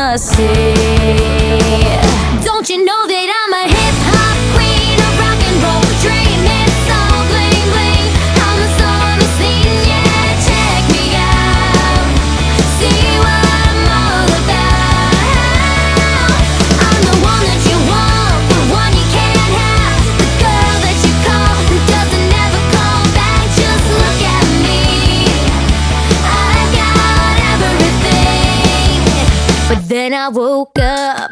wanna see. Don't you know that I'm a hip-hop queen, a rock and roll dream? It's all bling bling, I'm the star on the scene, yeah, check me out, see what I'm all about. I'm the one that you want, the one you can't have, the girl that you call who doesn't ever call back. Just look at me, I've got everything. But then I woke up,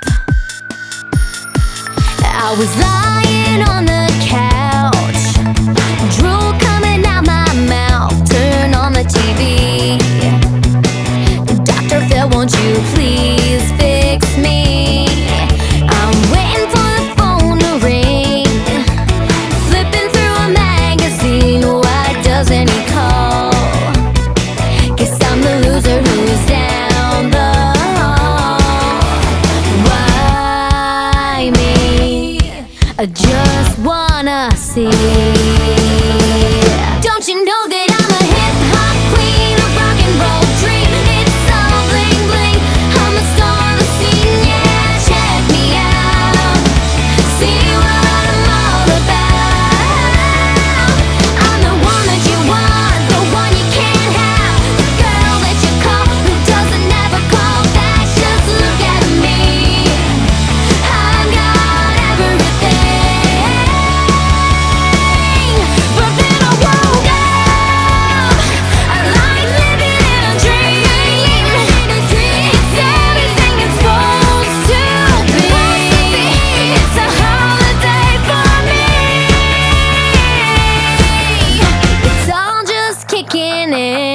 I was lying on the couch, drool coming out my mouth. Turn on the TV, Dr. Phil, won't you please fix me? I'm waiting for the phone to ring, flipping through a magazine. Why doesn't he call? Guess I'm the loser who's down the hall. Why me? I just wanna see. Don't you know that I'm a hip-hop queen, a rock and roll dream? It's all bling bling, I'm the star on the scene, yeah, check me out, see what I'm all about. I'm the one that you want, the one you can't have, the girl that you call who doesn't ever call back. Just look at me, I've got everything. But then I woke up, I like living in a dream. It's everything it's supposed to be. It's a holiday for me. It's all just kicking in.